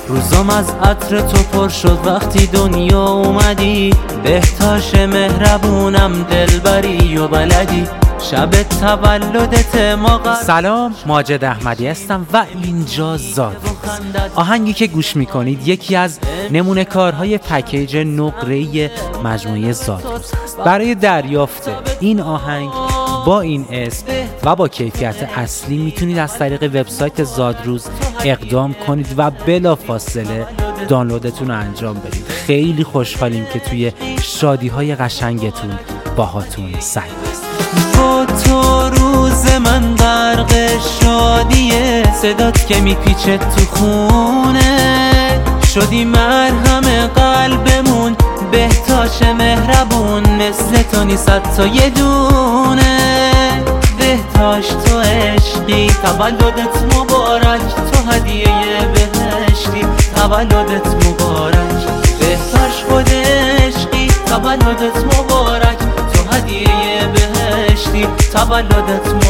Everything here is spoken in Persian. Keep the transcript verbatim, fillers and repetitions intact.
روزم از عطر تو پر شد وقتی دنیا اومدی، بهتاش مهربونم دلبری و بلدی، شب تولدت ما قرار. سلام، ماجد احمدی هستم و اینجا زادروز. آهنگی که گوش میکنید یکی از نمونه کارهای پکیج نقره‌ای مجموعه زادروز است. برای دریافت این آهنگ با این اسم و با کیفیت اصلی میتونید از طریق وبسایت زادروز اقدام کنید و بلافاصله دانلودتون رو انجام بدید. خیلی خوشحالیم که توی شادی‌های قشنگتون باهاتون سعی است. با تو روز من غرق شادیه، صدات که میپیچه تو خونه، شدی مرهم قلبمون بهتاش مهربون، مثل تو نیست تا یه دونه، بهتاش تو عشقی، تولدت مبارک، تو هدیه بهشتی، تولدت مبارک، بهتاش خود عشقی، تولدت مبارک، تو هدیه بهشتی، تولدت مبارک.